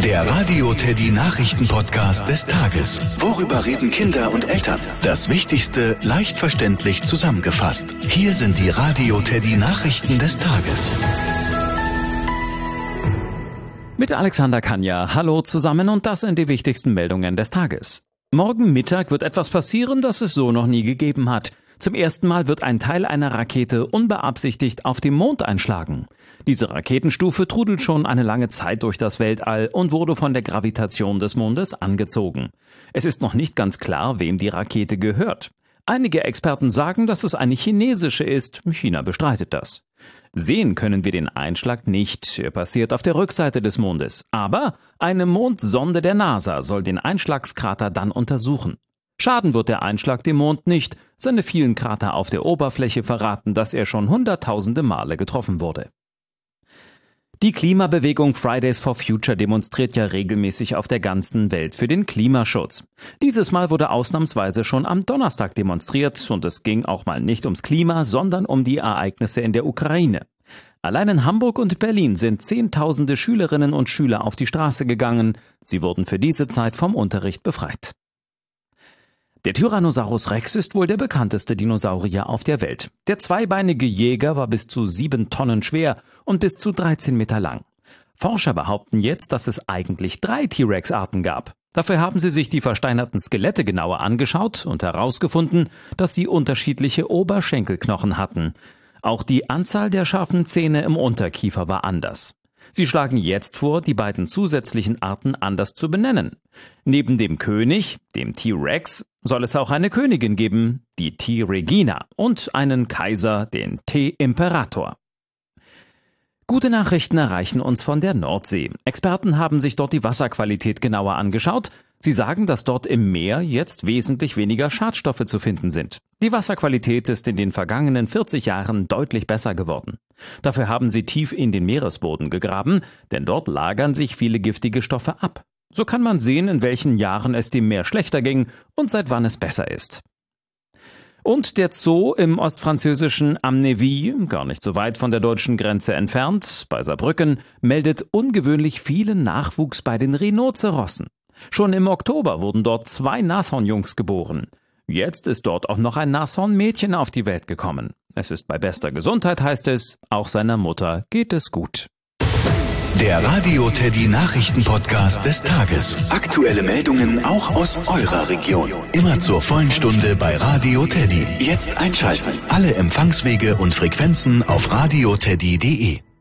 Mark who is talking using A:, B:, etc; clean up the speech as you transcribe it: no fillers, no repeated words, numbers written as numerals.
A: Der Radio Teddy Nachrichten-Podcast des Tages. Worüber reden Kinder und Eltern? Das Wichtigste leicht verständlich zusammengefasst. Hier sind die Radio Teddy Nachrichten des Tages.
B: Mit Alexander Kanja. Hallo zusammen und das sind die wichtigsten Meldungen des Tages. Morgen Mittag wird etwas passieren, das es so noch nie gegeben hat. Zum ersten Mal wird ein Teil einer Rakete unbeabsichtigt auf dem Mond einschlagen. Diese Raketenstufe trudelt schon eine lange Zeit durch das Weltall und wurde von der Gravitation des Mondes angezogen. Es ist noch nicht ganz klar, wem die Rakete gehört. Einige Experten sagen, dass es eine chinesische ist. China bestreitet das. Sehen können wir den Einschlag nicht. Er passiert auf der Rückseite des Mondes. Aber eine Mondsonde der NASA soll den Einschlagskrater dann untersuchen. Schaden wird der Einschlag dem Mond nicht. Seine vielen Krater auf der Oberfläche verraten, dass er schon hunderttausende Male getroffen wurde. Die Klimabewegung Fridays for Future demonstriert ja regelmäßig auf der ganzen Welt für den Klimaschutz. Dieses Mal wurde ausnahmsweise schon am Donnerstag demonstriert und es ging auch mal nicht ums Klima, sondern um die Ereignisse in der Ukraine. Allein in Hamburg und Berlin sind Zehntausende Schülerinnen und Schüler auf die Straße gegangen. Sie wurden für diese Zeit vom Unterricht befreit. Der Tyrannosaurus Rex ist wohl der bekannteste Dinosaurier auf der Welt. Der zweibeinige Jäger war bis zu 7 Tonnen schwer und bis zu 13 Meter lang. Forscher behaupten jetzt, dass es eigentlich 3 T-Rex-Arten gab. Dafür haben sie sich die versteinerten Skelette genauer angeschaut und herausgefunden, dass sie unterschiedliche Oberschenkelknochen hatten. Auch die Anzahl der scharfen Zähne im Unterkiefer war anders. Sie schlagen jetzt vor, die beiden zusätzlichen Arten anders zu benennen. Neben dem König, dem T-Rex, soll es auch eine Königin geben, die T-Regina, und einen Kaiser, den T-Imperator. Gute Nachrichten erreichen uns von der Nordsee. Experten haben sich dort die Wasserqualität genauer angeschaut. Sie sagen, dass dort im Meer jetzt wesentlich weniger Schadstoffe zu finden sind. Die Wasserqualität ist in den vergangenen 40 Jahren deutlich besser geworden. Dafür haben sie tief in den Meeresboden gegraben, denn dort lagern sich viele giftige Stoffe ab. So kann man sehen, in welchen Jahren es dem Meer schlechter ging und seit wann es besser ist. Und der Zoo im ostfranzösischen Amnéville, gar nicht so weit von der deutschen Grenze entfernt, bei Saarbrücken, meldet ungewöhnlich vielen Nachwuchs bei den Rhinozerossen. Schon im Oktober wurden dort 2 Nashornjungs geboren. Jetzt ist dort auch noch ein Nashornmädchen auf die Welt gekommen. Es ist bei bester Gesundheit, heißt es, auch seiner Mutter geht es gut.
A: Der Radio Teddy Nachrichten-Podcast des Tages. Aktuelle Meldungen auch aus eurer Region. Immer zur vollen Stunde bei Radio Teddy. Jetzt einschalten. Alle Empfangswege und Frequenzen auf radioteddy.de.